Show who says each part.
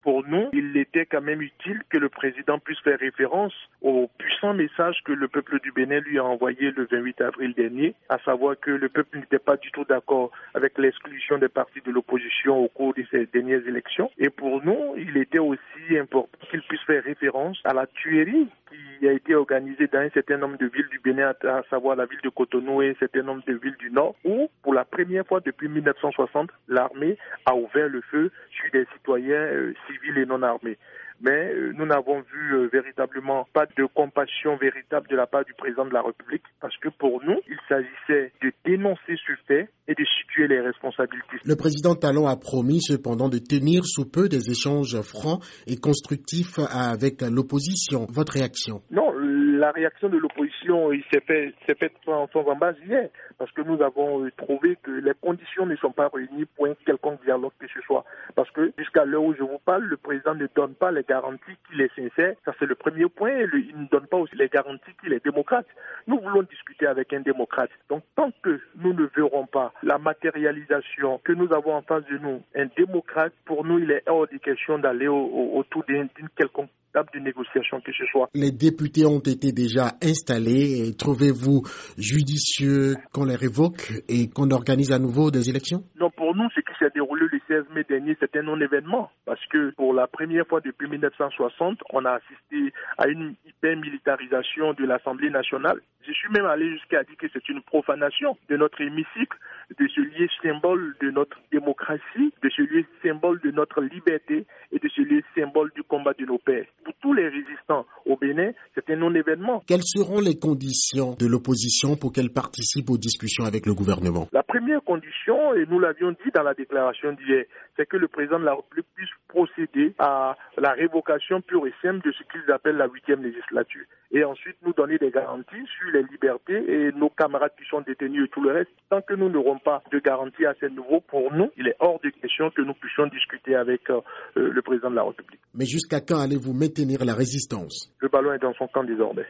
Speaker 1: pour nous, il était quand même utile que le président puisse faire référence au puissant message que le peuple du Bénin lui a envoyé le 28 avril dernier, à savoir que le peuple n'était pas du tout d'accord avec l'exclusion des partis de l'opposition au cours de ces dernières élections. Et pour nous, il était aussi important qu'il puisse faire référence à la tuerie qui a été organisée dans un certain nombre de villes du Bénin, à savoir la ville de Cotonou et un certain nombre de villes du Nord, où, pour la première fois depuis 1960, l'armée a ouvert le feu sur des citoyens civils et non armés. Mais nous n'avons vu véritablement pas de compassion véritable de la part du président de la République, parce que pour nous, il s'agissait de dénoncer ce fait et de situer les responsabilités.
Speaker 2: Le président Talon a promis cependant de tenir sous peu des échanges francs et constructifs avec l'opposition. Votre réaction?
Speaker 1: Non, la réaction de l'opposition s'est faite sans embâche hier, parce que nous avons trouvé que les conditions ne sont pas réunies pour un quelconque dialogue que ce soit. Parce que jusqu'à l'heure où je vous parle, le président ne donne pas les garanties qu'il est sincère. Ça, c'est le premier point. Il ne donne pas aussi les garanties qu'il est démocrate. Nous voulons discuter avec un démocrate. Donc, tant que nous ne verrons pas la matérialisation que nous avons en face de nous, un démocrate, pour nous, il est hors de question d'aller autour d'une quelconque table de négociation que ce soit.
Speaker 2: Les députés ont été déjà installés. Et trouvez-vous judicieux qu'on les révoque et qu'on organise à nouveau des élections?
Speaker 1: Non, pour nous, ce qui s'est déroulé le 16 mai dernier, c'est un non-événement. Parce que pour la première fois depuis 1960, on a assisté à une hyper-militarisation de l'Assemblée nationale. Je suis même allé jusqu'à dire que c'est une profanation de notre hémicycle, de ce lieu symbole de notre démocratie, de ce lieu symbole de notre liberté et de ce lieu symbole du combat de nos pères. Pour tous les résistants au Bénin, c'est un non-événement.
Speaker 2: Quelles seront les conditions de l'opposition pour qu'elle participe aux discussions avec le gouvernement?
Speaker 1: La première condition, et nous l'avions dit dans la déclaration d'hier, c'est que le président de la République puisse procéder à la révocation pure et simple de ce qu'ils appellent la 8e législature. Et ensuite nous donner des garanties sur les libertés et nos camarades qui sont détenus et tout le reste. Tant que nous n'aurons pas de garantie à ce niveau, pour nous, il est hors de question que nous puissions discuter avec le président de la République.
Speaker 2: Mais jusqu'à quand allez-vous maintenir la résistance?
Speaker 1: Le ballon est dans son camp désormais.